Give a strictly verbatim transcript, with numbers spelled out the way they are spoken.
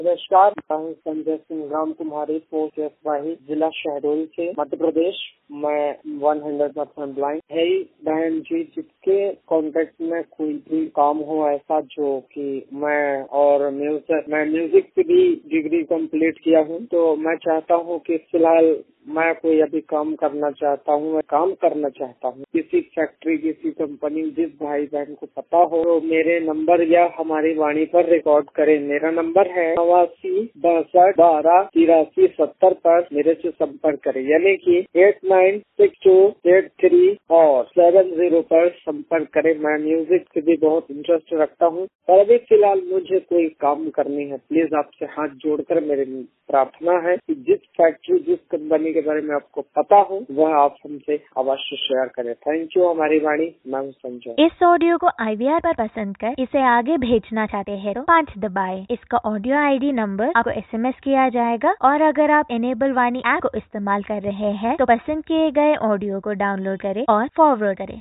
नमस्कार, मैं संजय सिंह राम कुमारी पोस्ट एसवाही जिला शहडोल से मध्य प्रदेश। मैं वन हंड्रेड परसेंट ब्लाइंड है। बहन जी, जिसके कॉन्टेक्ट में कोई भी काम हो ऐसा जो कि मैं और म्यूजिक मैं म्यूजिक से भी डिग्री कंप्लीट किया हूँ, तो मैं चाहता हूँ कि फिलहाल मैं कोई अभी काम करना चाहता हूँ मैं काम करना चाहता हूँ किसी फैक्ट्री, किसी कंपनी, जिस भाई बहन को पता हो तो मेरे नंबर या हमारी वाणी पर रिकॉर्ड करें। मेरा नंबर है नवासी बासठ बारह तिरासी सत्तर पर मेरे से संपर्क करें, यानी कि eight nine six two eight three और सेवन जीरो पर संपर्क करें। मैं म्यूजिक से भी बहुत इंटरेस्ट रखता हूँ और अभी फिलहाल मुझे कोई काम करनी है। प्लीज आपसे हाथ जोड़कर मेरी प्रार्थना है कि जिस फैक्ट्री, जिस कंपनी के बारे में आपको पता हो वह आप हमसे अवश्य शेयर करें। Thank you. हमारी वाणी, मैं हूँ संजय। इस ऑडियो को आई वी आर पर पसंद कर इसे आगे भेजना चाहते हैं तो पाँच दबाएं। इसका ऑडियो आई डी नंबर आपको एस एम एस किया जाएगा और अगर आप एनेबल वाणी ऐप को इस्तेमाल कर रहे हैं तो पसंद किए गए ऑडियो को डाउनलोड करें और फॉरवर्ड करें।